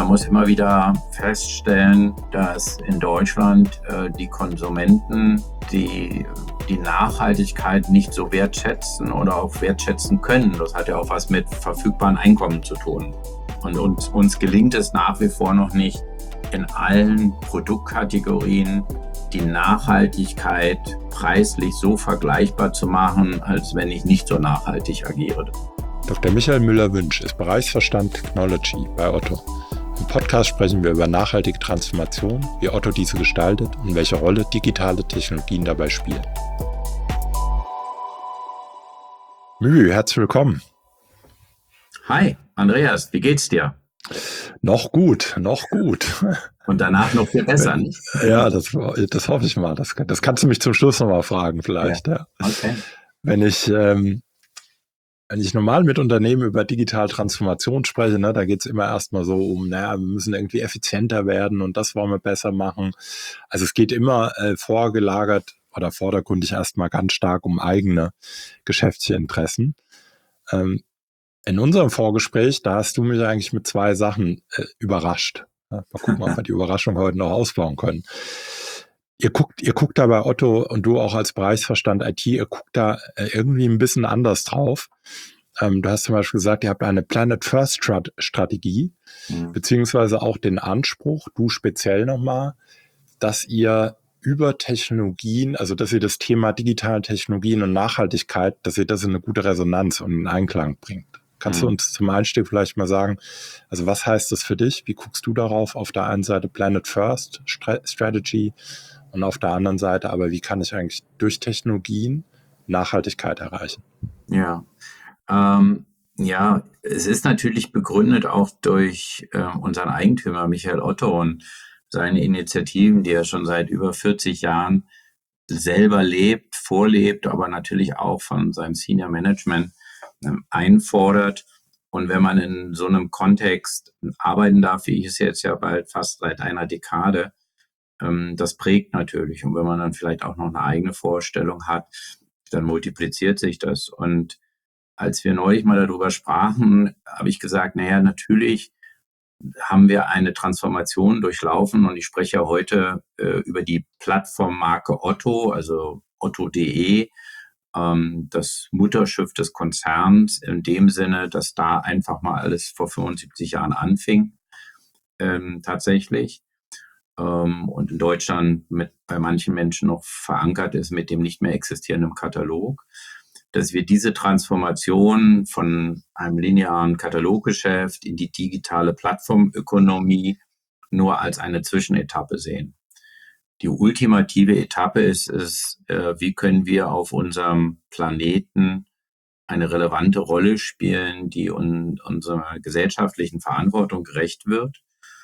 man muss immer wieder feststellen, dass in Deutschland die Konsumenten die Nachhaltigkeit nicht so wertschätzen oder auch wertschätzen können. Das hat ja auch was mit verfügbaren Einkommen zu tun. Und uns gelingt es nach wie vor noch nicht, in allen Produktkategorien die Nachhaltigkeit preislich so vergleichbar zu machen, als wenn ich nicht so nachhaltig agiere. Dr. Michael Müller-Wünsch ist Bereichsvorstand Technology bei Otto. Im Podcast sprechen wir über nachhaltige Transformation, wie Otto diese gestaltet und welche Rolle digitale Technologien dabei spielen. Mü, herzlich willkommen. Hi, Andreas, wie geht's dir? Noch gut. Und danach noch viel besser, nicht? Ja, das hoffe ich mal. Das kannst du mich zum Schluss nochmal fragen vielleicht. Ja. Okay. Wenn ich normal mit Unternehmen über digitale Transformation spreche, da geht es immer erstmal so um, wir müssen irgendwie effizienter werden und das wollen wir besser machen. Also es geht immer vorgelagert oder vordergründig erstmal ganz stark um eigene geschäftliche Interessen. In unserem Vorgespräch, da hast du mich eigentlich mit zwei Sachen überrascht. Mal gucken, ob wir die Überraschung heute noch ausbauen können. Ihr guckt da bei Otto und du auch als Bereichsvorstand IT, ihr guckt da irgendwie ein bisschen anders drauf. Du hast zum Beispiel gesagt, ihr habt eine Planet First Strategie, beziehungsweise auch den Anspruch, du speziell nochmal, dass ihr über Technologien, also dass ihr das Thema digitale Technologien und Nachhaltigkeit, dass ihr das in eine gute Resonanz und in Einklang bringt. Kannst du uns zum Einstieg vielleicht mal sagen, also was heißt das für dich? Wie guckst du darauf? Auf der einen Seite Planet First Strategy und auf der anderen Seite, aber wie kann ich eigentlich durch Technologien Nachhaltigkeit erreichen? Ja, es ist natürlich begründet auch durch unseren Eigentümer Michael Otto und seine Initiativen, die er schon seit über 40 Jahren selber lebt, vorlebt, aber natürlich auch von seinem Senior Management einfordert. Und wenn man in so einem Kontext arbeiten darf, wie ich es jetzt ja bald fast seit einer Dekade, das prägt natürlich. Und wenn man dann vielleicht auch noch eine eigene Vorstellung hat, dann multipliziert sich das. Und als wir neulich mal darüber sprachen, habe ich gesagt, natürlich haben wir eine Transformation durchlaufen und ich spreche ja heute über die Plattformmarke Otto, also otto.de, das Mutterschiff des Konzerns in dem Sinne, dass da einfach mal alles vor 75 Jahren anfing, tatsächlich. Und in Deutschland bei manchen Menschen noch verankert ist mit dem nicht mehr existierenden Katalog, dass wir diese Transformation von einem linearen Kataloggeschäft in die digitale Plattformökonomie nur als eine Zwischenetappe sehen. Die ultimative Etappe ist es, wie können wir auf unserem Planeten eine relevante Rolle spielen, die unserer gesellschaftlichen Verantwortung gerecht wird.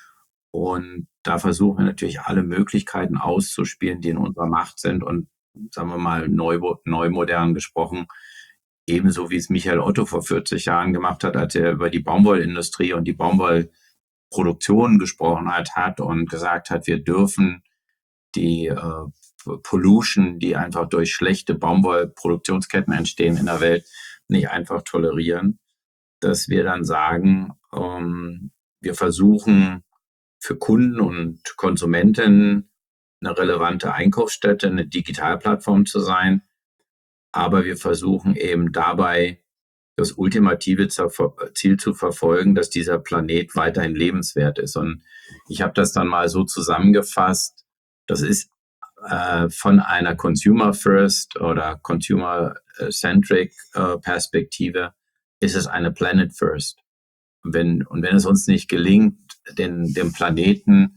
Und da versuchen wir natürlich alle Möglichkeiten auszuspielen, die in unserer Macht sind und, sagen wir mal, neumodern gesprochen, ebenso wie es Michael Otto vor 40 Jahren gemacht hat, als er über die Baumwollindustrie und die Baumwollproduktion gesprochen hat und gesagt hat, wir dürfen die Pollution, die einfach durch schlechte Baumwollproduktionsketten entstehen in der Welt, nicht einfach tolerieren, dass wir dann sagen, wir versuchen für Kunden und Konsumenten eine relevante Einkaufsstätte, eine Digitalplattform zu sein, aber wir versuchen eben dabei das ultimative Ziel zu verfolgen, dass dieser Planet weiterhin lebenswert ist. Und ich habe das dann mal so zusammengefasst, das ist von einer Consumer First oder Consumer Centric Perspektive ist es eine Planet First. Wenn es uns nicht gelingt, den Planeten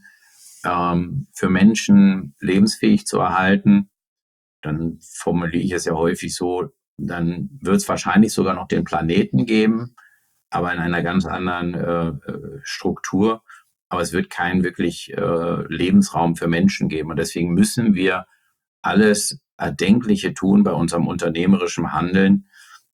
für Menschen lebensfähig zu erhalten, dann formuliere ich es ja häufig so, dann wird es wahrscheinlich sogar noch den Planeten geben, aber in einer ganz anderen Struktur. Aber es wird keinen wirklich Lebensraum für Menschen geben. Und deswegen müssen wir alles Erdenkliche tun bei unserem unternehmerischen Handeln,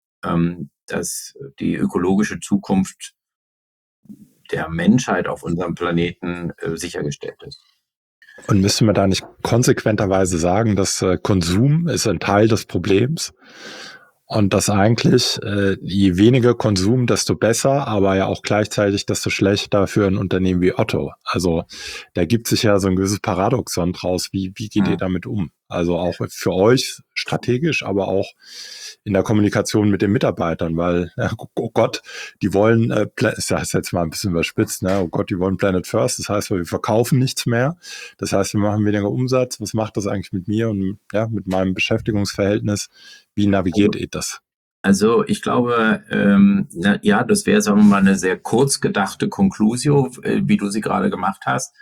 dass die ökologische Zukunft der Menschheit auf unserem Planeten sichergestellt ist. Und müssen wir da nicht konsequenterweise sagen, dass Konsum ist ein Teil des Problems Und das eigentlich, je weniger Konsum, desto besser, aber ja auch gleichzeitig desto schlechter für ein Unternehmen wie Otto. Also da gibt sich ja so ein gewisses Paradoxon draus. Wie geht ihr Hm. damit um? Also auch für euch strategisch, aber auch in der Kommunikation mit den Mitarbeitern, weil, oh Gott, die wollen, ich sage es jetzt mal ein bisschen überspitzt, ne? Oh Gott, die wollen Planet First, das heißt, wir verkaufen nichts mehr. Das heißt, wir machen weniger Umsatz. Was macht das eigentlich mit mir und ja, mit meinem Beschäftigungsverhältnis? Wie navigiert ihr das? Also ich glaube, ja, das wäre, sagen wir mal, eine sehr kurz gedachte Conclusio, wie du sie gerade gemacht hast.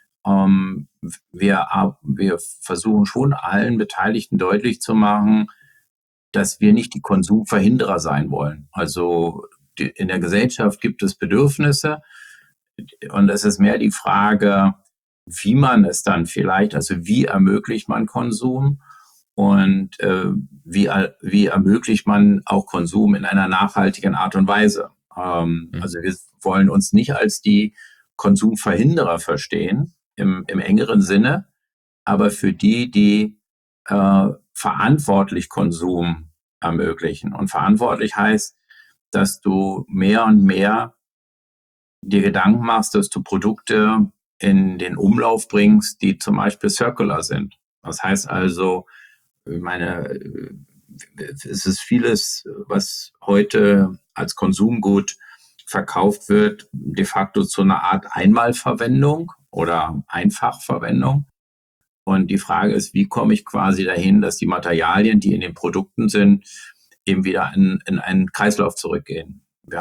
Wir versuchen schon allen Beteiligten deutlich zu machen, dass wir nicht die Konsumverhinderer sein wollen. Also in der Gesellschaft gibt es Bedürfnisse und es ist mehr die Frage, wie man es dann vielleicht, also wie ermöglicht man Konsum und wie ermöglicht man auch Konsum in einer nachhaltigen Art und Weise. Hm. Also wir wollen uns nicht als die Konsumverhinderer verstehen im engeren Sinne, aber für die verantwortlich Konsum ermöglichen. Und verantwortlich heißt, dass du mehr und mehr dir Gedanken machst, dass du Produkte in den Umlauf bringst, die zum Beispiel circular sind. Das heißt also, ich meine, es ist vieles, was heute als Konsumgut verkauft wird, de facto zu einer Art Einmalverwendung oder Einfachverwendung. Und die Frage ist, wie komme ich quasi dahin, dass die Materialien, die in den Produkten sind, eben wieder in einen Kreislauf zurückgehen.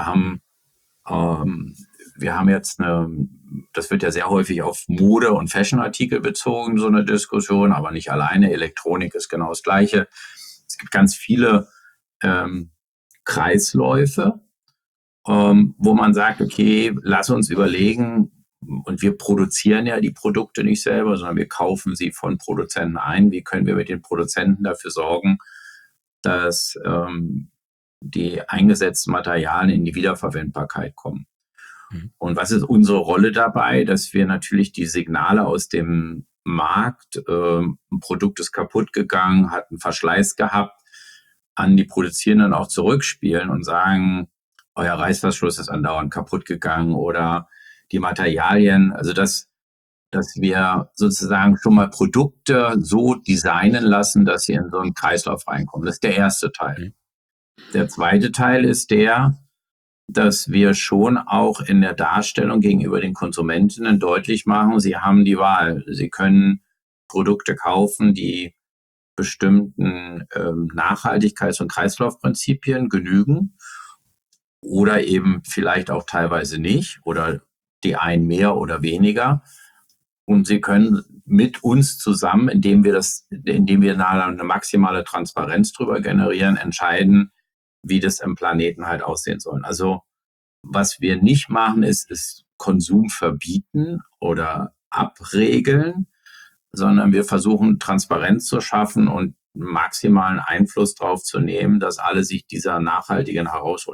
Ähm, wir haben jetzt das wird ja sehr häufig auf Mode- und Fashionartikel bezogen, so eine Diskussion, aber nicht alleine. Elektronik ist genau das Gleiche. Es gibt ganz viele ähm, Kreisläufe, wo man sagt, okay, lass uns überlegen, und wir produzieren ja die Produkte nicht selber, sondern wir kaufen sie von Produzenten ein. Wie können wir mit den Produzenten dafür sorgen, dass die eingesetzten Materialien in die Wiederverwendbarkeit kommen? Mhm. Und was ist unsere Rolle dabei? Dass wir natürlich die Signale aus dem Markt, ein Produkt ist kaputt gegangen, hat einen Verschleiß gehabt, an die Produzierenden auch zurückspielen und sagen, euer Reißverschluss ist andauernd kaputt gegangen oder die Materialien, also dass wir sozusagen schon mal Produkte so designen lassen, dass sie in so einen Kreislauf reinkommen. Das ist der erste Teil. Mhm. Der zweite Teil ist der, dass wir schon auch in der Darstellung gegenüber den Konsumentinnen deutlich machen, sie haben die Wahl. Sie können Produkte kaufen, die bestimmten Nachhaltigkeits- und Kreislaufprinzipien genügen oder eben vielleicht auch teilweise nicht oder die einen mehr oder weniger. Und sie können mit uns zusammen, indem wir eine maximale Transparenz drüber generieren, entscheiden, wie das im Planeten halt aussehen soll. Also was wir nicht machen, ist Konsum verbieten oder abregeln, sondern wir versuchen Transparenz zu schaffen und maximalen Einfluss darauf zu nehmen, dass alle sich dieser nachhaltigen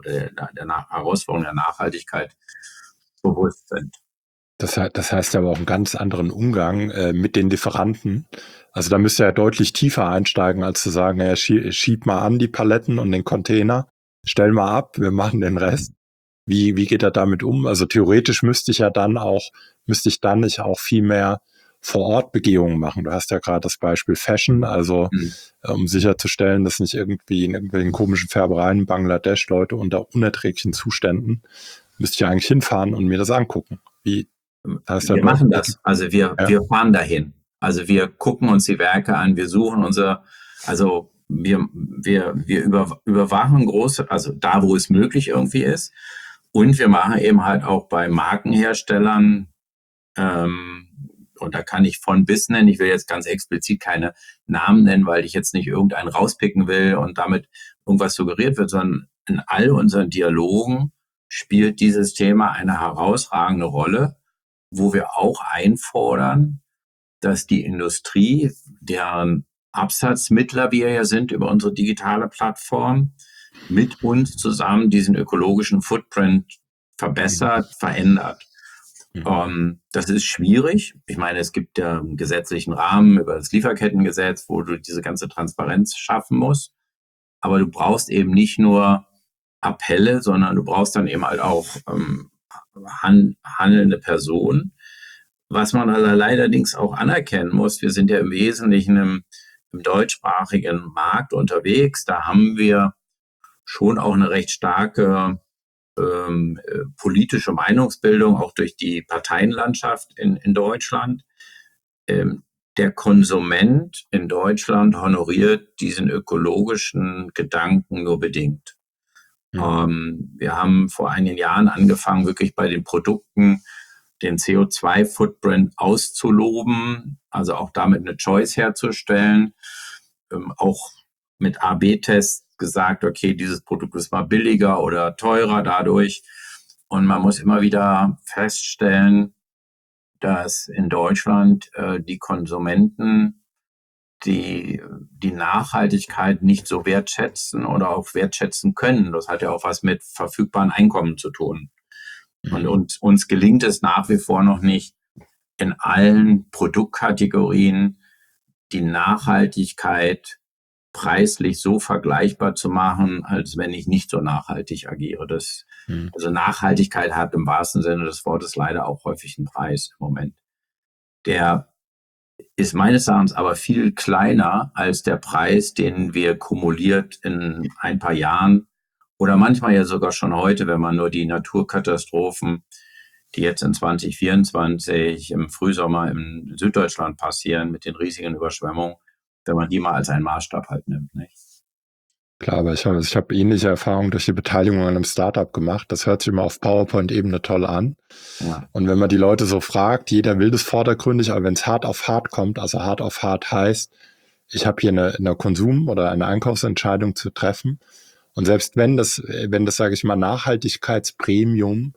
der Herausforderung der Nachhaltigkeit bewusst sind. Das heißt aber auch einen ganz anderen Umgang mit den Lieferanten. Also da müsst ihr ja deutlich tiefer einsteigen, als zu sagen, ja, schieb mal an die Paletten und den Container, stell mal ab, wir machen den Rest. Wie geht er damit um? Also theoretisch müsste ich dann nicht auch viel mehr vor Ort Begehungen machen. Du hast ja gerade das Beispiel Fashion, also Mhm. um sicherzustellen, dass nicht irgendwie in irgendwelchen komischen Färbereien in Bangladesch Leute unter unerträglichen Zuständen, müsste ich eigentlich hinfahren und mir das angucken. Das heißt ja Wir dort, machen das. Also ja. wir fahren dahin. Also wir gucken uns die Werke an, wir suchen also wir überwachen große, also da, wo es möglich irgendwie ist. Und wir machen eben halt auch bei Markenherstellern, ähm, und da kann ich von bis nennen, ich will jetzt ganz explizit keine Namen nennen, weil ich jetzt nicht irgendeinen rauspicken will und damit irgendwas suggeriert wird, sondern in all unseren Dialogen spielt dieses Thema eine herausragende Rolle, wo wir auch einfordern, dass die Industrie, deren Absatzmittler wir ja sind über unsere digitale Plattform, mit uns zusammen diesen ökologischen Footprint Mhm. verbessert, verändert. Mhm. Das ist schwierig. Ich meine, es gibt ja einen gesetzlichen Rahmen über das Lieferkettengesetz, wo du diese ganze Transparenz schaffen musst. aber du brauchst eben nicht nur Appelle, sondern du brauchst dann eben halt auch handelnde Personen. Was man allerdings auch anerkennen muss, wir sind ja im Wesentlichen im deutschsprachigen Markt unterwegs. Da haben wir schon auch eine recht starke politische Meinungsbildung, auch durch die Parteienlandschaft in Deutschland. Der Konsument in Deutschland honoriert diesen ökologischen Gedanken nur bedingt. Wir haben vor einigen Jahren angefangen, wirklich bei den Produkten den CO2-Footprint auszuloben, also auch damit eine Choice herzustellen, auch mit A/B-Tests gesagt, okay, dieses Produkt ist mal billiger oder teurer dadurch. Und man muss immer wieder feststellen, dass in Deutschland die Konsumenten die Nachhaltigkeit nicht so wertschätzen oder auch wertschätzen können. Das hat ja auch was mit verfügbaren Einkommen zu tun. Und uns gelingt es nach wie vor noch nicht, in allen Produktkategorien die Nachhaltigkeit preislich so vergleichbar zu machen, als wenn ich nicht so nachhaltig agiere. Also Nachhaltigkeit hat im wahrsten Sinne des Wortes leider auch häufig einen Preis im Moment. Der ist meines Erachtens aber viel kleiner als der Preis, den wir kumuliert in ein paar Jahren oder manchmal ja sogar schon heute, wenn man nur die Naturkatastrophen, die jetzt in 2024 im Frühsommer in Süddeutschland passieren, mit den riesigen Überschwemmungen, wenn man die mal als einen Maßstab halt nimmt. Nicht? Klar, aber ich hab ähnliche Erfahrungen durch die Beteiligung an einem Startup gemacht. Das hört sich immer auf PowerPoint-Ebene toll an. Ja. Und wenn man die Leute so fragt, jeder will das vordergründig, aber wenn es hart auf hart kommt, also hart auf hart heißt, ich habe hier eine Konsum- oder eine Einkaufsentscheidung zu treffen. Und selbst wenn das, sage ich mal, Nachhaltigkeitspremium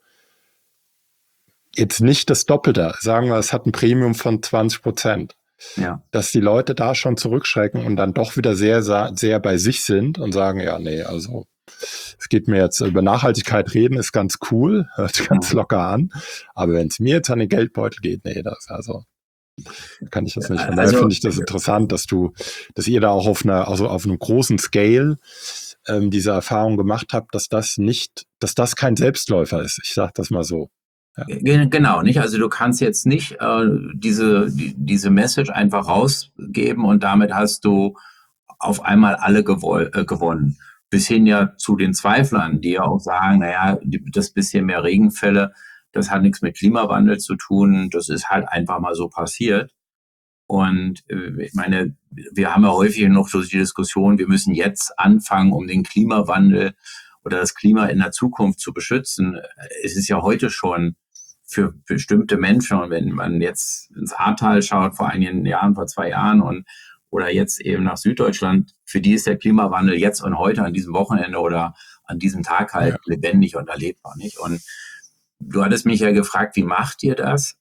jetzt nicht das Doppelte, sagen wir, es hat ein Premium von 20%, Ja. dass die Leute da schon zurückschrecken und dann doch wieder sehr, sehr bei sich sind und sagen, ja, nee, also es geht mir jetzt über Nachhaltigkeit reden, ist ganz cool, hört sich ganz locker an, aber wenn es mir jetzt an den Geldbeutel geht, nee, das also kann ich das nicht. Von daher finde ich das interessant, dass ihr da auch auf einem großen Scale diese Erfahrung gemacht habt, dass das kein Selbstläufer ist. Ich sage das mal so. Ja. Genau, nicht? Also du kannst jetzt nicht diese Message einfach rausgeben und damit hast du auf einmal alle gewonnen. Bis hin ja zu den Zweiflern, die ja auch sagen, naja, das bisschen mehr Regenfälle, das hat nichts mit Klimawandel zu tun, das ist halt einfach mal so passiert. Und ich meine, wir haben ja häufig noch so die Diskussion, wir müssen jetzt anfangen, um den Klimawandel oder das Klima in der Zukunft zu beschützen. Es ist ja heute schon für bestimmte Menschen, und wenn man jetzt ins Ahrtal schaut, vor einigen Jahren, vor 2 Jahren oder jetzt eben nach Süddeutschland, für die ist der Klimawandel jetzt und heute an diesem Wochenende oder an diesem Tag halt lebendig und erlebbar, nicht? Und du hattest mich ja gefragt, wie macht ihr das?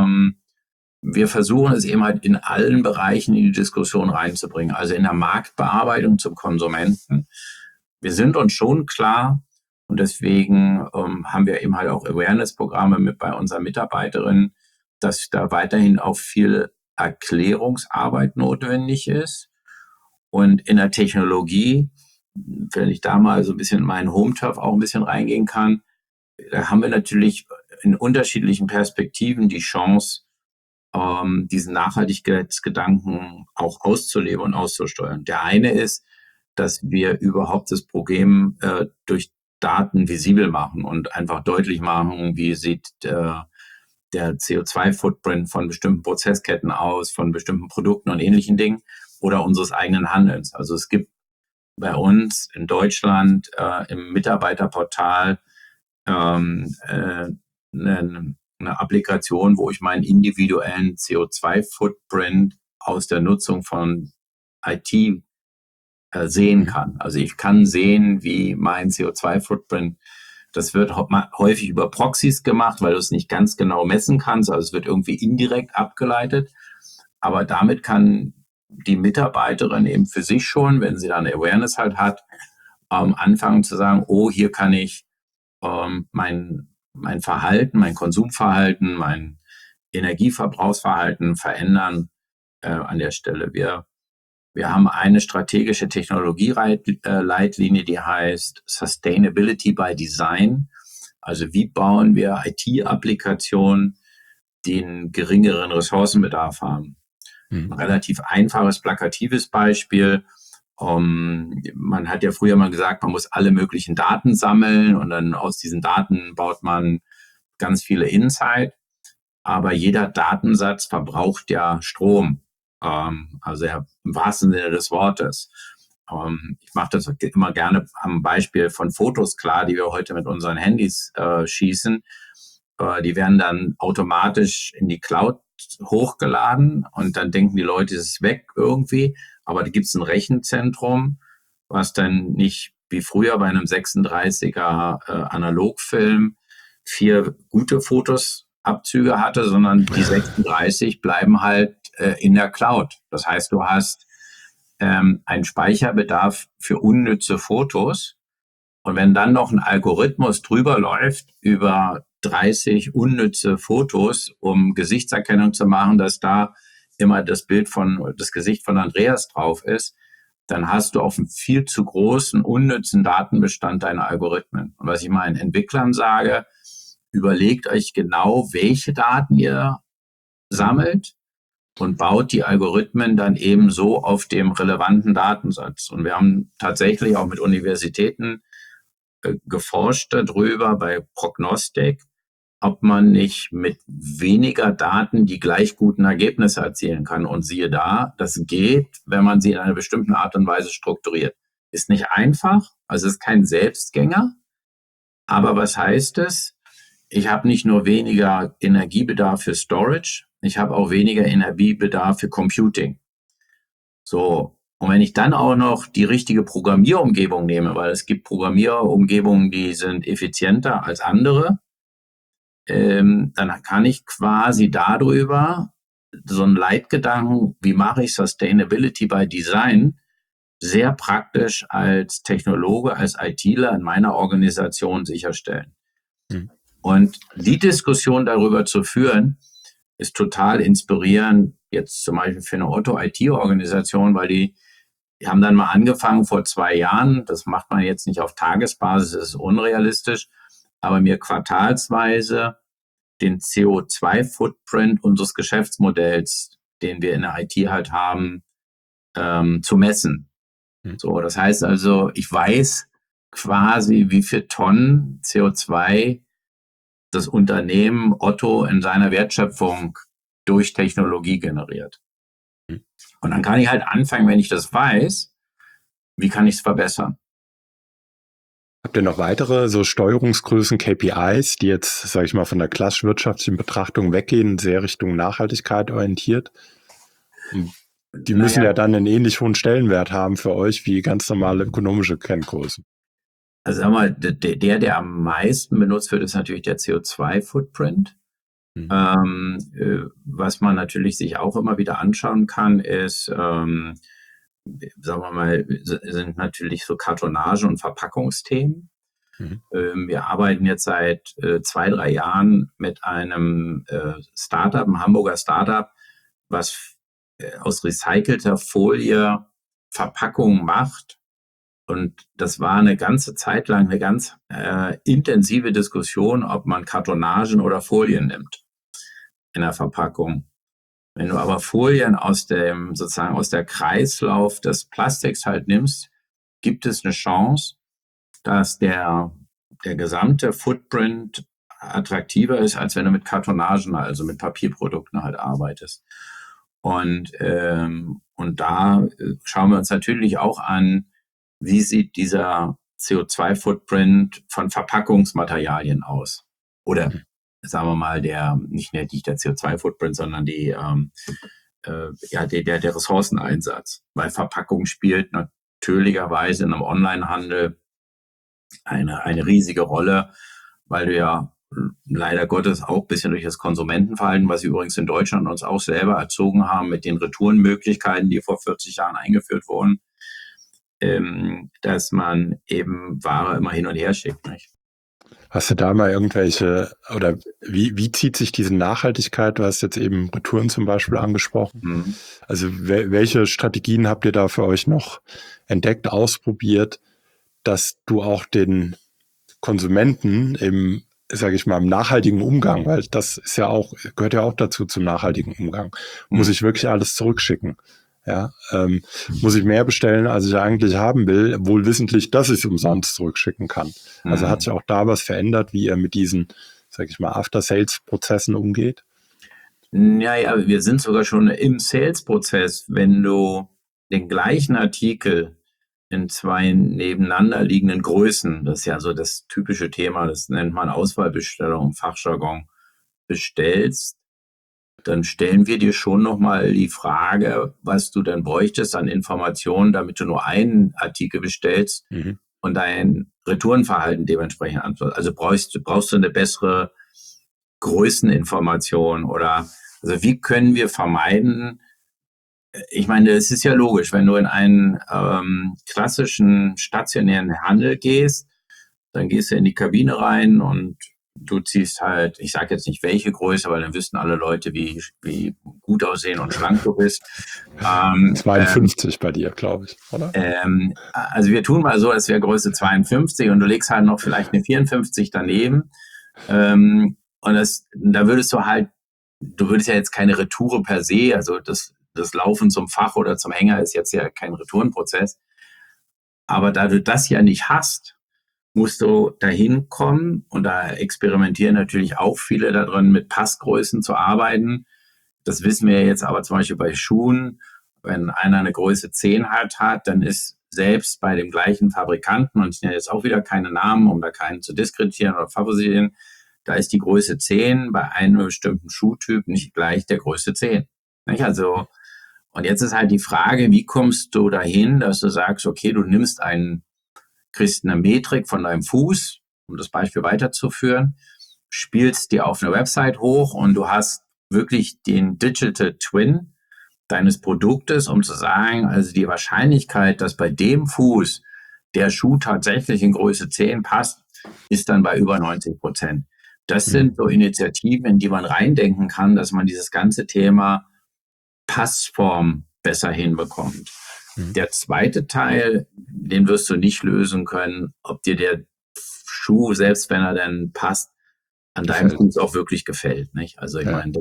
Wir versuchen es eben halt in allen Bereichen in die Diskussion reinzubringen, also in der Marktbearbeitung zum Konsumenten. Wir sind uns schon klar, und deswegen haben wir eben halt auch Awareness-Programme bei unseren Mitarbeiterinnen, dass da weiterhin auch viel Erklärungsarbeit notwendig ist. Und in der Technologie, wenn ich da mal so ein bisschen in meinen Home-Turf auch ein bisschen reingehen kann, da haben wir natürlich in unterschiedlichen Perspektiven die Chance, diesen Nachhaltigkeitsgedanken auch auszuleben und auszusteuern. Der eine ist, dass wir überhaupt das Problem durch Daten visibel machen und einfach deutlich machen, wie sieht der CO2-Footprint von bestimmten Prozessketten aus, von bestimmten Produkten und ähnlichen Dingen oder unseres eigenen Handelns. Also es gibt bei uns in Deutschland im Mitarbeiterportal eine Applikation, wo ich meinen individuellen CO2-Footprint aus der Nutzung von IT sehen kann. Also ich kann sehen, wie mein CO2-Footprint, das wird häufig über Proxys gemacht, weil du es nicht ganz genau messen kannst. Also es wird irgendwie indirekt abgeleitet. Aber damit kann die Mitarbeiterin eben für sich schon, wenn sie dann Awareness halt hat, anfangen zu sagen, oh, hier kann ich mein Verhalten, mein Konsumverhalten, mein Energieverbrauchsverhalten verändern an der Stelle. Wir Wir haben eine strategische Technologieleitlinie, die heißt Sustainability by Design. Also wie bauen wir IT-Applikationen, die einen geringeren Ressourcenbedarf haben? Ein relativ einfaches, plakatives Beispiel. Man hat ja früher mal gesagt, man muss alle möglichen Daten sammeln und dann aus diesen Daten baut man ganz viele Insight. Aber jeder Datensatz verbraucht ja Strom. Also ja, im wahrsten Sinne des Wortes. Ich mache das immer gerne am Beispiel von Fotos klar, die wir heute mit unseren Handys schießen. Die werden dann automatisch in die Cloud hochgeladen und dann denken die Leute, es ist weg irgendwie. Aber da gibt es ein Rechenzentrum, was dann nicht wie früher bei einem 36er Analogfilm 4 gute Fotos-Abzüge hatte, sondern die 36 bleiben halt in der Cloud. Das heißt, du hast einen Speicherbedarf für unnütze Fotos. Und wenn dann noch ein Algorithmus drüber läuft über 30 unnütze Fotos, um Gesichtserkennung zu machen, dass da immer das Gesicht von Andreas drauf ist, dann hast du auf einem viel zu großen, unnützen Datenbestand deine Algorithmen. Und was ich meinen Entwicklern sage, überlegt euch genau, welche Daten ihr sammelt und baut die Algorithmen dann eben so auf dem relevanten Datensatz. Und wir haben tatsächlich auch mit Universitäten geforscht darüber bei Prognostik, ob man nicht mit weniger Daten die gleich guten Ergebnisse erzielen kann. Und siehe da, das geht, wenn man sie in einer bestimmten Art und Weise strukturiert. Ist nicht einfach, also ist kein Selbstgänger. Aber was heißt es? Ich habe nicht nur weniger Energiebedarf für Storage, ich habe auch weniger Energiebedarf für Computing. So, und wenn ich dann auch noch die richtige Programmierumgebung nehme, weil es gibt Programmierumgebungen, die sind effizienter als andere, dann kann ich quasi darüber so einen Leitgedanken, wie mache ich Sustainability by Design, sehr praktisch als Technologe, als ITler in meiner Organisation sicherstellen. Und die Diskussion darüber zu führen, ist total inspirierend, jetzt zum Beispiel für eine Otto-IT-Organisation, weil die haben dann mal angefangen vor 2 Jahren, das macht man jetzt nicht auf Tagesbasis, das ist unrealistisch, aber mir quartalsweise den CO2-Footprint unseres Geschäftsmodells, den wir in der IT halt haben, zu messen. So, das heißt also, ich weiß quasi, wie viel Tonnen CO2 das Unternehmen Otto in seiner Wertschöpfung durch Technologie generiert. Und dann kann ich halt anfangen, wenn ich das weiß, wie kann ich es verbessern? Habt ihr noch weitere so Steuerungsgrößen, KPIs, die jetzt, sage ich mal, von der klassisch wirtschaftlichen Betrachtung weggehen, sehr Richtung Nachhaltigkeit orientiert? Und die müssen ja dann einen ähnlich hohen Stellenwert haben für euch wie ganz normale ökonomische Kenngrößen. Also sag mal, der am meisten benutzt wird, ist natürlich der CO2-Footprint. Was man natürlich sich auch immer wieder anschauen kann, ist, sagen wir mal, sind natürlich so Kartonage- und Verpackungsthemen. Wir arbeiten jetzt seit 2, 3 Jahren mit einem Startup, einem Hamburger Startup, was aus recycelter Folie Verpackungen macht. Und das war eine ganze Zeit lang eine ganz intensive Diskussion, ob man Kartonagen oder Folien nimmt in der Verpackung. Wenn du aber Folien aus der Kreislauf des Plastiks halt nimmst, gibt es eine Chance, dass der gesamte Footprint attraktiver ist, als wenn du mit Kartonagen, also mit Papierprodukten halt arbeitest. Und da schauen wir uns natürlich auch an, wie sieht dieser CO2-Footprint von Verpackungsmaterialien aus? Oder sagen wir mal, nicht der CO2-Footprint, sondern der Ressourceneinsatz. Weil Verpackung spielt natürlicherweise in einem Onlinehandel eine riesige Rolle, weil du ja leider Gottes auch ein bisschen durch das Konsumentenverhalten, was wir übrigens in Deutschland uns auch selber erzogen haben, mit den Retourenmöglichkeiten, die vor 40 Jahren eingeführt wurden, dass man eben Ware immer hin und her schickt. Nicht? Hast du da mal irgendwelche, oder wie zieht sich diese Nachhaltigkeit? Du hast jetzt eben Retouren zum Beispiel angesprochen. Mhm. Also welche Strategien habt ihr da für euch noch entdeckt, ausprobiert, dass du auch den Konsumenten im, sage ich mal, im nachhaltigen Umgang, weil das ist ja auch, gehört ja auch dazu zum nachhaltigen Umgang, muss Mhm. ich wirklich alles zurückschicken. Ja, muss ich mehr bestellen, als ich eigentlich haben will, wohl wissentlich, dass ich es umsonst zurückschicken kann. Also hat Mhm. sich auch da was verändert, wie ihr mit diesen, sage ich mal, After-Sales-Prozessen umgeht? Ja, ja, wir sind sogar schon im Sales-Prozess. Wenn du den gleichen Artikel in zwei nebeneinander liegenden Größen, das ist ja so das typische Thema, das nennt man Auswahlbestellung im Fachjargon, bestellst, dann stellen wir dir schon nochmal die Frage, was du dann bräuchtest an Informationen, damit du nur einen Artikel bestellst Mhm. und dein Retourenverhalten dementsprechend antwortet. Also brauchst du eine bessere Größeninformation oder also wie können wir vermeiden, ich meine, es ist ja logisch, wenn du in einen klassischen stationären Handel gehst, dann gehst du in die Kabine rein und du ziehst halt, ich sage jetzt nicht welche Größe, weil dann wüssten alle Leute, wie gut aussehen und schlank du bist. Ähm, ähm, 52 bei dir, glaube ich, oder? also wir tun mal so, als wäre Größe 52 und du legst halt noch vielleicht eine 54 daneben. Und da würdest du würdest ja jetzt keine Retoure per se, also das Laufen zum Fach oder zum Hänger ist jetzt ja kein Retourenprozess. Aber da du das ja nicht hast, musst du dahin kommen und da experimentieren natürlich auch viele darin, mit Passgrößen zu arbeiten. Das wissen wir jetzt aber zum Beispiel bei Schuhen. Wenn einer eine Größe 10 hat, dann ist selbst bei dem gleichen Fabrikanten, und ich nenne jetzt auch wieder keine Namen, um da keinen zu diskreditieren oder favorisieren, da ist die Größe 10 bei einem bestimmten Schuhtyp nicht gleich der Größe 10. Nicht? Also, und jetzt ist halt die Frage, wie kommst du dahin, dass du sagst, okay, du kriegst eine Metrik von deinem Fuß, um das Beispiel weiterzuführen, spielst dir auf eine Website hoch und du hast wirklich den Digital Twin deines Produktes, um zu sagen, also die Wahrscheinlichkeit, dass bei dem Fuß der Schuh tatsächlich in Größe 10 passt, ist dann bei über 90%. Das sind so Initiativen, in die man reindenken kann, dass man dieses ganze Thema Passform besser hinbekommt. Mhm. Der zweite Teil, den wirst du nicht lösen können, ob dir der Schuh, selbst wenn er dann passt, an deinem Gefällt. Fuß auch wirklich gefällt. Nicht? Also ich Ja. meine,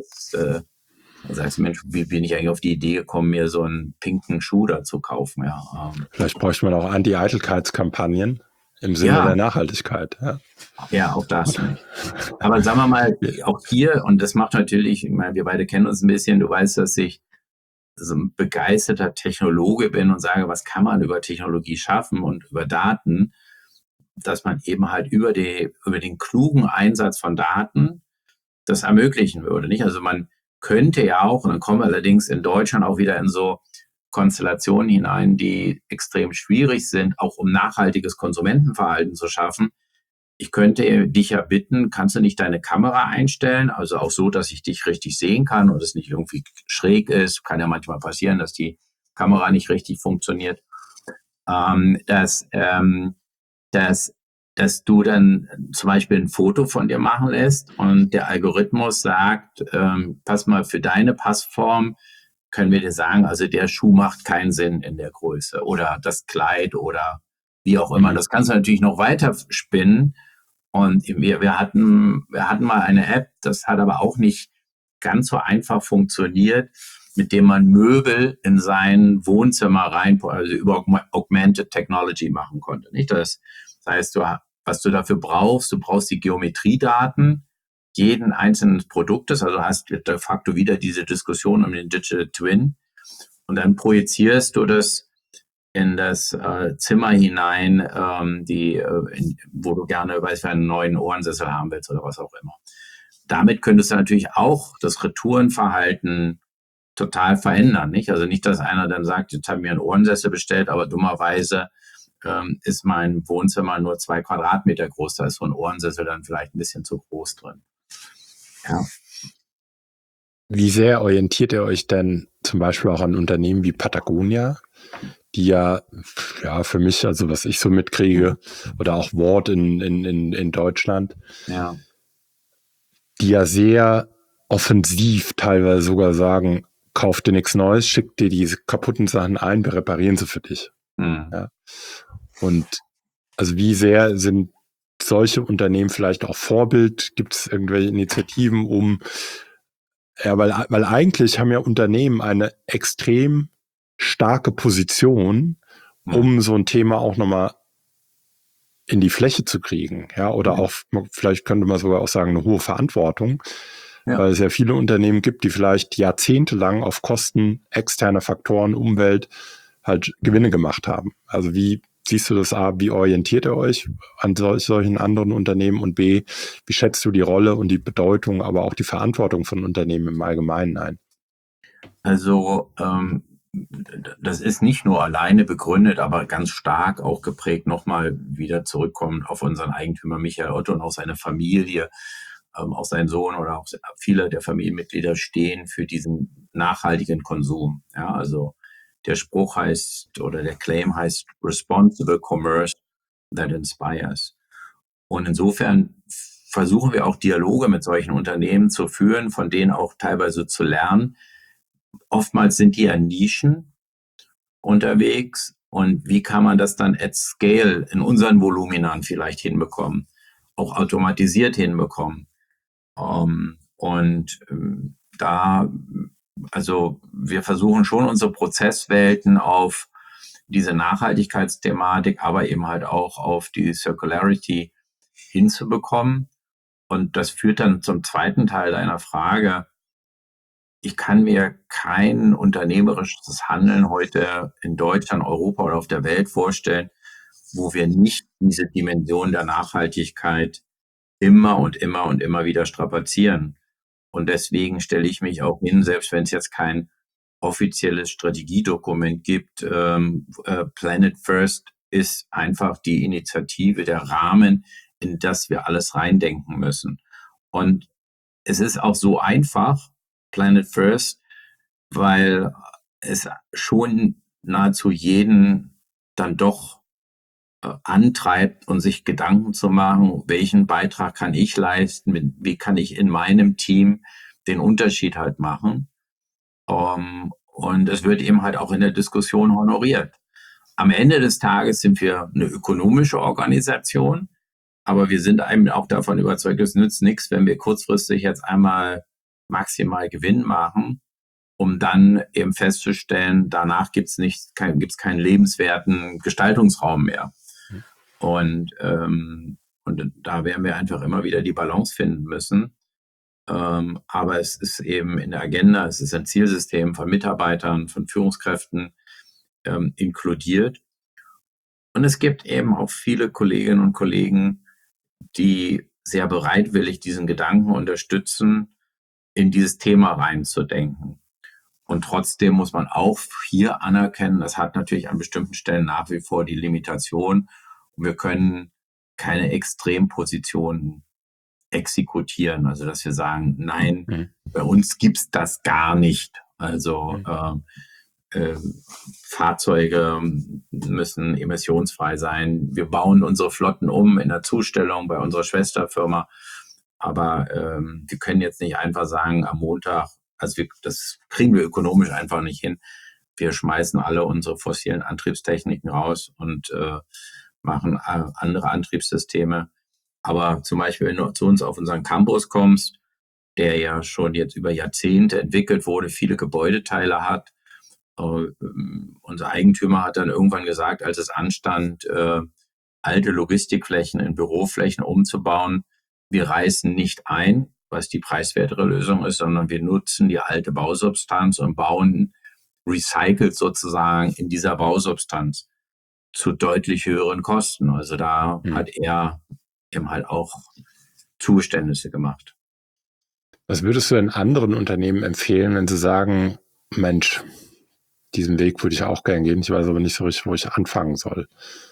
da sagst du, Mensch, wie bin ich eigentlich auf die Idee gekommen, mir so einen pinken Schuh da zu kaufen? Ja, Vielleicht bräuchte man auch Anti-Eitelkeitskampagnen im Sinne ja, der Nachhaltigkeit. Ja. ja, auch das nicht. Aber sagen wir mal, auch hier, und das macht natürlich, ich meine, wir beide kennen uns ein bisschen, du weißt, dass ich so ein begeisterter Technologe bin und sage, was kann man über Technologie schaffen und über Daten, dass man eben halt über den klugen Einsatz von Daten das ermöglichen würde. Nicht? Also man könnte ja auch, und dann kommen wir allerdings in Deutschland auch wieder in so Konstellationen hinein, die extrem schwierig sind, auch um nachhaltiges Konsumentenverhalten zu schaffen. Ich könnte dich ja bitten, kannst du nicht deine Kamera einstellen, also auch so, dass ich dich richtig sehen kann und es nicht irgendwie schräg ist. Kann ja manchmal passieren, dass die Kamera nicht richtig funktioniert. Ähm, dass, ähm, dass, dass du dann zum Beispiel ein Foto von dir machen lässt und der Algorithmus sagt, pass mal, für deine Passform können wir dir sagen, also der Schuh macht keinen Sinn in der Größe oder das Kleid oder wie auch immer. Das kannst du natürlich noch weiter spinnen. Und wir hatten mal eine App, das hat aber auch nicht ganz so einfach funktioniert, mit dem man Möbel in sein Wohnzimmer rein, also über Augmented Technology machen konnte. Nicht? Das heißt, was du dafür brauchst, du brauchst die Geometriedaten jeden einzelnen Produktes, also hast de facto wieder diese Diskussion um den Digital Twin und dann projizierst du das in das Zimmer hinein, wo du gerne, weiß ich, einen neuen Ohrensessel haben willst oder was auch immer. Damit könntest du natürlich auch das Retourenverhalten total verändern, nicht? Also nicht, dass einer dann sagt, jetzt habe ich mir einen Ohrensessel bestellt, aber dummerweise ist mein Wohnzimmer nur 2 Quadratmeter groß, da ist so ein Ohrensessel dann vielleicht ein bisschen zu groß drin. Ja. Wie sehr orientiert ihr euch denn zum Beispiel auch an Unternehmen wie Patagonia? die ja für mich, also was ich so mitkriege, oder auch Ward in Deutschland, Ja. die ja sehr offensiv teilweise sogar sagen, kauf dir nichts Neues, schick dir diese kaputten Sachen ein, wir reparieren sie für dich. Hm. Ja. Und also wie sehr sind solche Unternehmen vielleicht auch Vorbild? Gibt es irgendwelche Initiativen, weil eigentlich haben ja Unternehmen eine extrem starke Position, Hm. um so ein Thema auch nochmal in die Fläche zu kriegen, ja, oder auch, vielleicht könnte man sogar auch sagen, eine hohe Verantwortung, Ja. weil es ja viele Unternehmen gibt, die vielleicht jahrzehntelang auf Kosten externer Faktoren, Umwelt, halt Gewinne gemacht haben. Also wie siehst du das A, wie orientiert ihr euch an solchen anderen Unternehmen und B, wie schätzt du die Rolle und die Bedeutung, aber auch die Verantwortung von Unternehmen im Allgemeinen ein? Also das ist nicht nur alleine begründet, aber ganz stark auch geprägt, nochmal wieder zurückkommend auf unseren Eigentümer Michael Otto und auch seine Familie, auch sein Sohn oder auch viele der Familienmitglieder stehen für diesen nachhaltigen Konsum. Ja, also der Spruch heißt oder der Claim heißt Responsible Commerce that inspires. Und insofern versuchen wir auch Dialoge mit solchen Unternehmen zu führen, von denen auch teilweise zu lernen. Oftmals sind die ja Nischen unterwegs und wie kann man das dann at scale in unseren Voluminern vielleicht hinbekommen, auch automatisiert hinbekommen. Da, also wir versuchen schon unsere Prozesswelten auf diese Nachhaltigkeitsthematik, aber eben halt auch auf die Circularity hinzubekommen. Und das führt dann zum zweiten Teil deiner Frage. Ich kann mir kein unternehmerisches Handeln heute in Deutschland, Europa oder auf der Welt vorstellen, wo wir nicht diese Dimension der Nachhaltigkeit immer und immer und immer wieder strapazieren. Und deswegen stelle ich mich auch hin, selbst wenn es jetzt kein offizielles Strategiedokument gibt. Planet First ist einfach die Initiative, der Rahmen, in das wir alles reindenken müssen. Und es ist auch so einfach, Planet First, weil es schon nahezu jeden dann doch antreibt und sich Gedanken zu machen, welchen Beitrag kann ich leisten, wie kann ich in meinem Team den Unterschied halt machen. Und es wird eben halt auch in der Diskussion honoriert. Am Ende des Tages sind wir eine ökonomische Organisation, aber wir sind eben auch davon überzeugt, es nützt nichts, wenn wir kurzfristig jetzt einmal maximal Gewinn machen, um dann eben festzustellen, danach gibt's keinen lebenswerten Gestaltungsraum mehr. Und da werden wir einfach immer wieder die Balance finden müssen. Aber es ist eben in der Agenda, es ist ein Zielsystem von Mitarbeitern, von Führungskräften inkludiert. Und es gibt eben auch viele Kolleginnen und Kollegen, die sehr bereitwillig diesen Gedanken unterstützen, in dieses Thema reinzudenken. Und trotzdem muss man auch hier anerkennen, das hat natürlich an bestimmten Stellen nach wie vor die Limitation. Und wir können keine Extrempositionen exekutieren. Also dass wir sagen, nein, bei uns gibt's das gar nicht. Also Fahrzeuge müssen emissionsfrei sein. Wir bauen unsere Flotten um in der Zustellung bei unserer Schwesterfirma. Aber wir können jetzt nicht einfach sagen, am Montag, das kriegen wir ökonomisch einfach nicht hin. Wir schmeißen alle unsere fossilen Antriebstechniken raus und machen andere Antriebssysteme. Aber zum Beispiel, wenn du zu uns auf unseren Campus kommst, der ja schon jetzt über Jahrzehnte entwickelt wurde, viele Gebäudeteile hat. Unser Eigentümer hat dann irgendwann gesagt, als es anstand, alte Logistikflächen in Büroflächen umzubauen, wir reißen nicht ein, was die preiswertere Lösung ist, sondern wir nutzen die alte Bausubstanz und bauen recycelt sozusagen in dieser Bausubstanz zu deutlich höheren Kosten. Also da hat er eben halt auch Zugeständnisse gemacht. Was würdest du in anderen Unternehmen empfehlen, wenn sie sagen, Mensch, diesen Weg würde ich auch gerne gehen, ich weiß aber nicht so richtig, wo ich anfangen soll?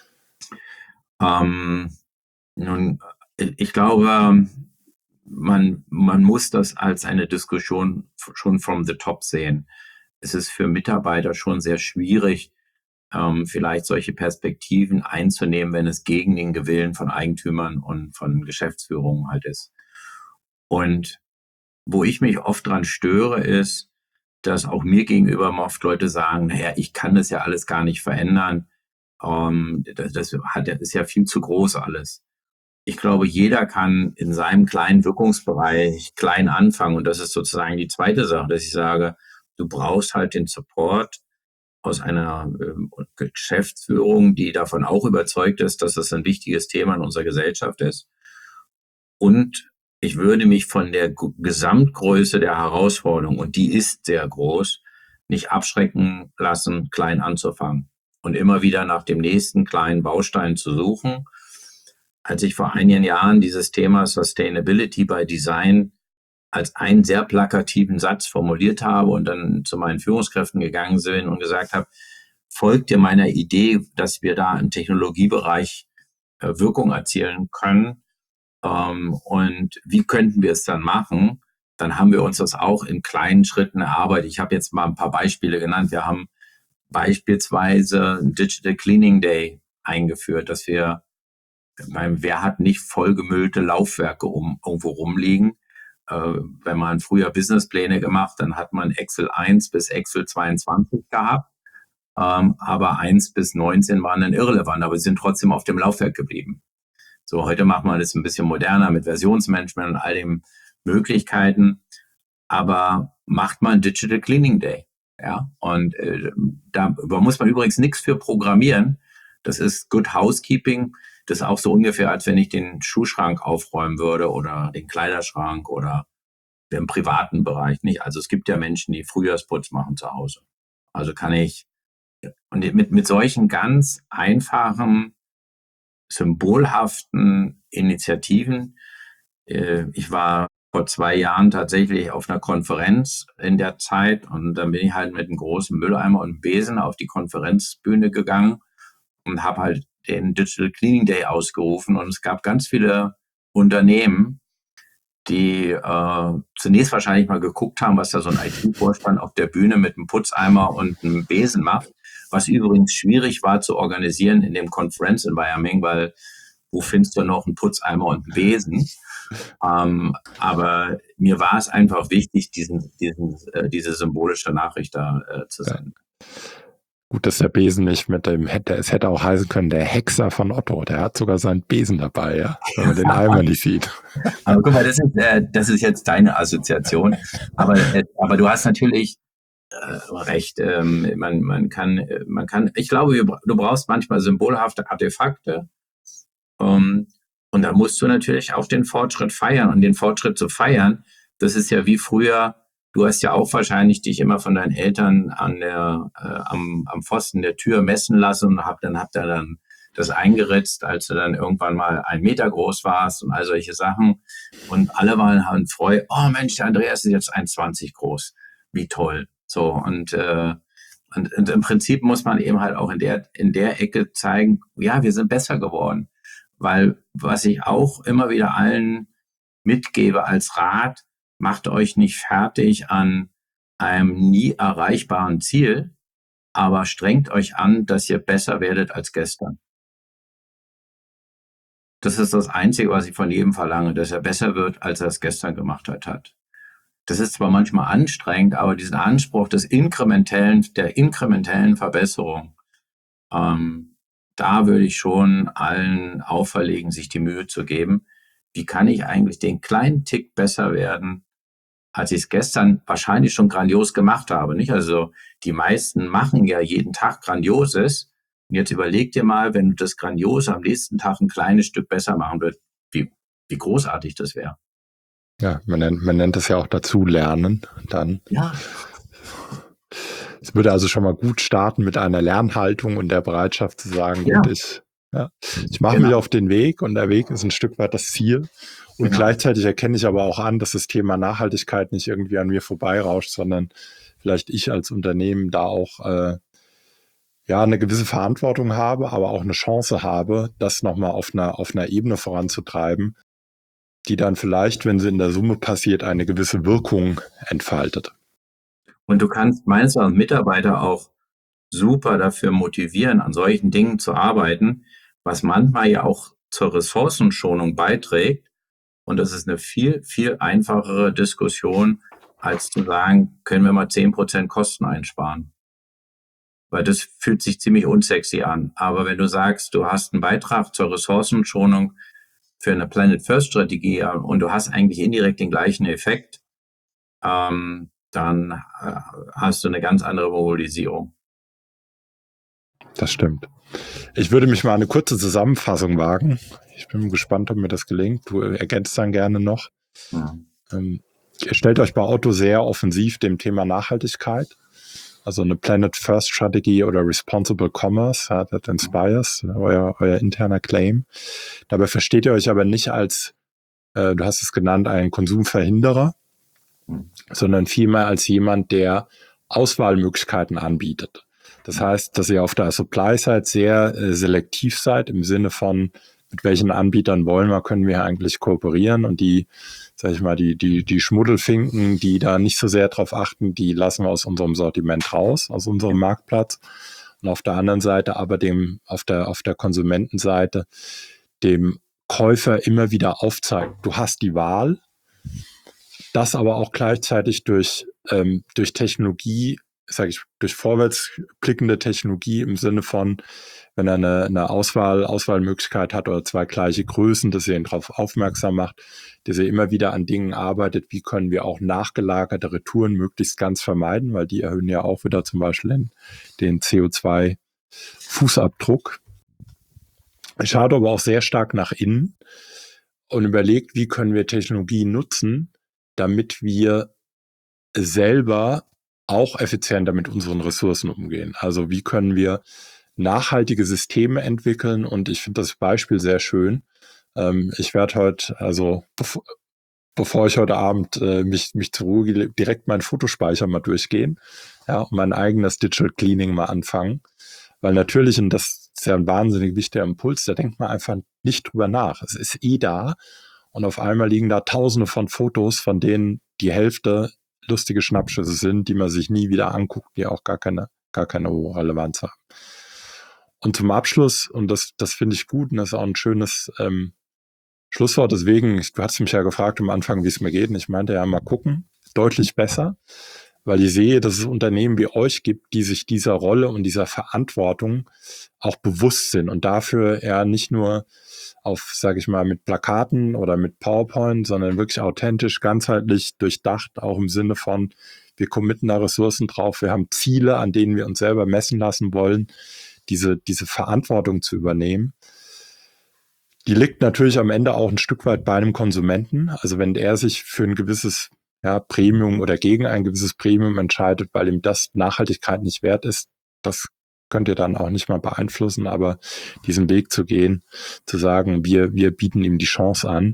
Nun, ich glaube, man muss das als eine Diskussion schon from the top sehen. Es ist für Mitarbeiter schon sehr schwierig, vielleicht solche Perspektiven einzunehmen, wenn es gegen den Willen von Eigentümern und von Geschäftsführungen halt ist. Und wo ich mich oft dran störe, ist, dass auch mir gegenüber oft Leute sagen, naja, ich kann das ja alles gar nicht verändern. Das ist ja viel zu groß alles. Ich glaube, jeder kann in seinem kleinen Wirkungsbereich klein anfangen. Und das ist sozusagen die zweite Sache, dass ich sage, du brauchst halt den Support aus einer Geschäftsführung, die davon auch überzeugt ist, dass das ein wichtiges Thema in unserer Gesellschaft ist. Und ich würde mich von der Gesamtgröße der Herausforderung, und die ist sehr groß, nicht abschrecken lassen, klein anzufangen und immer wieder nach dem nächsten kleinen Baustein zu suchen. Als ich vor einigen Jahren dieses Thema Sustainability by Design als einen sehr plakativen Satz formuliert habe und dann zu meinen Führungskräften gegangen bin und gesagt habe, folgt ihr meiner Idee, dass wir da im Technologiebereich Wirkung erzielen können, und wie könnten wir es dann machen? Dann haben wir uns das auch in kleinen Schritten erarbeitet. Ich habe jetzt mal ein paar Beispiele genannt. Wir haben beispielsweise einen Digital Cleaning Day eingeführt, dass wir, wer hat nicht vollgemüllte Laufwerke irgendwo rumliegen? Wenn man früher Businesspläne gemacht, dann hat man Excel 1 bis Excel 22 gehabt, aber 1 bis 19 waren dann irrelevant, aber sie sind trotzdem auf dem Laufwerk geblieben. So, heute macht man das ein bisschen moderner mit Versionsmanagement und all den Möglichkeiten, aber macht man Digital Cleaning Day. Ja, und da muss man übrigens nichts für programmieren. Das ist Good Housekeeping. Das ist auch so ungefähr, als wenn ich den Schuhschrank aufräumen würde oder den Kleiderschrank oder im privaten Bereich nicht. Also es gibt ja Menschen, die Frühjahrsputz machen zu Hause. Also kann ich, und mit solchen ganz einfachen, symbolhaften Initiativen. Ich war vor 2 Jahren tatsächlich auf einer Konferenz in der Zeit und dann bin ich halt mit einem großen Mülleimer und einem Besen auf die Konferenzbühne gegangen und habe halt den Digital Cleaning Day ausgerufen und es gab ganz viele Unternehmen, die zunächst wahrscheinlich mal geguckt haben, was da so ein IT-Vorstand auf der Bühne mit einem Putzeimer und einem Besen macht, was übrigens schwierig war zu organisieren in dem Conference-Environment, weil wo findest du noch einen Putzeimer und einen Besen? Aber mir war es einfach wichtig, diese symbolische Nachricht da zu senden. Gut, dass der Besen nicht mit dem hätte, es hätte auch heißen können, der Hexer von Otto, der hat sogar seinen Besen dabei, ja, wenn man den Eimer nicht sieht. Aber guck mal, das ist jetzt deine Assoziation. Aber du hast natürlich recht. Man kann, ich glaube, du brauchst manchmal symbolhafte Artefakte. Und da musst du natürlich auch den Fortschritt feiern. Und den Fortschritt zu feiern, das ist ja wie früher. Du hast ja auch wahrscheinlich dich immer von deinen Eltern am Pfosten der Tür messen lassen und habt dann das eingeritzt, als du dann irgendwann mal 1 Meter groß warst und all solche Sachen. Und alle haben Freude, oh Mensch, der Andreas ist jetzt 1,20 groß. Wie toll. So, und im Prinzip muss man eben halt auch in der Ecke zeigen, ja, wir sind besser geworden. Weil was ich auch immer wieder allen mitgebe als Rat, macht euch nicht fertig an einem nie erreichbaren Ziel, aber strengt euch an, dass ihr besser werdet als gestern. Das ist das Einzige, was ich von jedem verlange, dass er besser wird, als er es gestern gemacht hat. Das ist zwar manchmal anstrengend, aber diesen Anspruch der inkrementellen Verbesserung, da würde ich schon allen auferlegen, sich die Mühe zu geben. Wie kann ich eigentlich den kleinen Tick besser werden, als ich es gestern wahrscheinlich schon grandios gemacht habe, nicht? Also die meisten machen ja jeden Tag Grandioses. Und jetzt überleg dir mal, wenn du das Grandiose am nächsten Tag ein kleines Stück besser machen würdest, wie großartig das wäre. Ja, man nennt es ja auch dazu lernen dann. Ja. Es würde also schon mal gut starten mit einer Lernhaltung und der Bereitschaft zu sagen, Ja. gut, ich mache mich auf den Weg und der Weg ist ein Stück weit das Ziel. Und gleichzeitig erkenne ich aber auch an, dass das Thema Nachhaltigkeit nicht irgendwie an mir vorbeirauscht, sondern vielleicht ich als Unternehmen da auch eine gewisse Verantwortung habe, aber auch eine Chance habe, das nochmal auf einer Ebene voranzutreiben, die dann vielleicht, wenn sie in der Summe passiert, eine gewisse Wirkung entfaltet. Und du kannst meines Erachtens Mitarbeiter auch super dafür motivieren, an solchen Dingen zu arbeiten, was manchmal ja auch zur Ressourcenschonung beiträgt. Und das ist eine viel, viel einfachere Diskussion, als zu sagen, können wir mal 10% Kosten einsparen. Weil das fühlt sich ziemlich unsexy an. Aber wenn du sagst, du hast einen Beitrag zur Ressourcenschonung für eine Planet First Strategie und du hast eigentlich indirekt den gleichen Effekt, dann hast du eine ganz andere Mobilisierung. Das stimmt. Ich würde mich mal eine kurze Zusammenfassung wagen. Ich bin gespannt, ob mir das gelingt. Du ergänzt dann gerne noch. Ja. Ihr stellt euch bei Otto sehr offensiv dem Thema Nachhaltigkeit. Also eine Planet First Strategy oder Responsible Commerce, that inspires, euer interner Claim. Dabei versteht ihr euch aber nicht als, du hast es genannt, einen Konsumverhinderer, sondern vielmehr als jemand, der Auswahlmöglichkeiten anbietet. Das heißt, dass ihr auf der Supply-Side sehr selektiv seid im Sinne von, mit welchen Anbietern können wir eigentlich kooperieren, und die, sag ich mal, die Schmuddelfinken, die da nicht so sehr drauf achten, die lassen wir aus unserem Sortiment raus, aus unserem Marktplatz. Und auf der anderen Seite aber auf der Konsumentenseite dem Käufer immer wieder aufzeigt, du hast die Wahl, das aber auch gleichzeitig durch Technologie, durch vorwärtsblickende Technologie im Sinne von, wenn er eine Auswahlmöglichkeit hat oder zwei gleiche Größen, dass ihr ihn darauf aufmerksam macht, dass er immer wieder an Dingen arbeitet, wie können wir auch nachgelagerte Retouren möglichst ganz vermeiden, weil die erhöhen ja auch wieder zum Beispiel den CO2-Fußabdruck. Schaut aber auch sehr stark nach innen und überlegt, wie können wir Technologie nutzen, damit wir selber auch effizienter mit unseren Ressourcen umgehen. Also wie können wir nachhaltige Systeme entwickeln, und ich finde das Beispiel sehr schön. Ich werde heute, also bevor ich heute Abend mich zur Ruhe gehe, direkt meinen Fotospeicher mal durchgehen, ja, und mein eigenes Digital Cleaning mal anfangen, weil natürlich, und das ist ja ein wahnsinnig wichtiger Impuls, da denkt man einfach nicht drüber nach. Es ist da, und auf einmal liegen da Tausende von Fotos, von denen die Hälfte lustige Schnappschüsse sind, die man sich nie wieder anguckt, die auch gar keine hohe Relevanz haben. Und zum Abschluss, und das finde ich gut, und das ist auch ein schönes Schlusswort, deswegen, du hast mich ja gefragt am Anfang, wie es mir geht, und ich meinte ja, mal gucken, deutlich besser, weil ich sehe, dass es Unternehmen wie euch gibt, die sich dieser Rolle und dieser Verantwortung auch bewusst sind und dafür eher nicht nur auf, sage ich mal, mit Plakaten oder mit PowerPoint, sondern wirklich authentisch, ganzheitlich durchdacht, auch im Sinne von, wir committen da Ressourcen drauf, wir haben Ziele, an denen wir uns selber messen lassen wollen, diese Verantwortung zu übernehmen. Die liegt natürlich am Ende auch ein Stück weit bei einem Konsumenten. Also wenn er sich für ein gewisses Premium oder gegen ein gewisses Premium entscheidet, weil ihm das Nachhaltigkeit nicht wert ist, das könnt ihr dann auch nicht mal beeinflussen, aber diesen Weg zu gehen, zu sagen, wir bieten ihm die Chance an,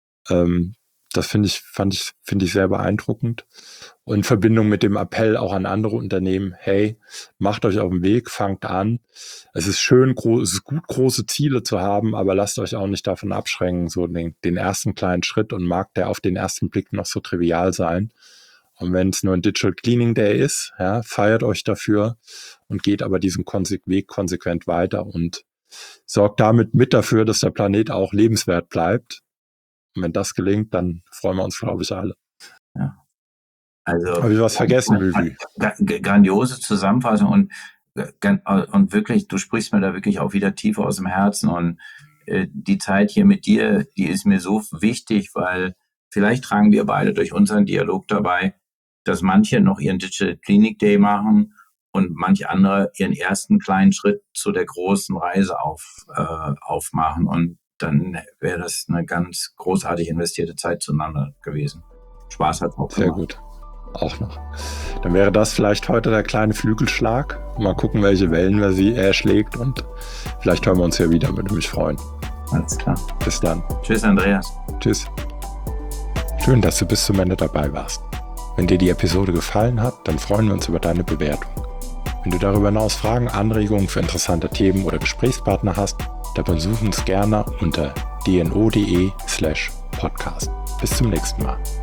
das finde ich sehr beeindruckend. Und in Verbindung mit dem Appell auch an andere Unternehmen, hey, macht euch auf den Weg, fangt an. Es ist schön, es ist gut, große Ziele zu haben, aber lasst euch auch nicht davon abschränken, so den ersten kleinen Schritt, und mag der auf den ersten Blick noch so trivial sein. Und wenn es nur ein Digital Cleaning Day ist, feiert euch dafür und geht aber diesen Weg konsequent weiter und sorgt damit mit dafür, dass der Planet auch lebenswert bleibt. Und wenn das gelingt, dann freuen wir uns, glaube ich, alle. Ja. Also, habe ich was vergessen, Bülbü? Grandiose Zusammenfassung und wirklich, du sprichst mir da wirklich auch wieder tief aus dem Herzen, und die Zeit hier mit dir, die ist mir so wichtig, weil vielleicht tragen wir beide durch unseren Dialog dabei, dass manche noch ihren Digital Clinic Day machen und manche andere ihren ersten kleinen Schritt zu der großen Reise aufmachen, und dann wäre das eine ganz großartig investierte Zeit zueinander gewesen. Spaß hat auch sehr gut. Auch noch. Dann wäre das vielleicht heute der kleine Flügelschlag. Mal gucken, welche Wellen er schlägt, und vielleicht hören wir uns ja wieder, würde mich freuen. Alles klar. Bis dann. Tschüss, Andreas. Tschüss. Schön, dass du bis zum Ende dabei warst. Wenn dir die Episode gefallen hat, dann freuen wir uns über deine Bewertung. Wenn du darüber hinaus Fragen, Anregungen für interessante Themen oder Gesprächspartner hast, dann besuch uns gerne unter dno.de/podcast. Bis zum nächsten Mal.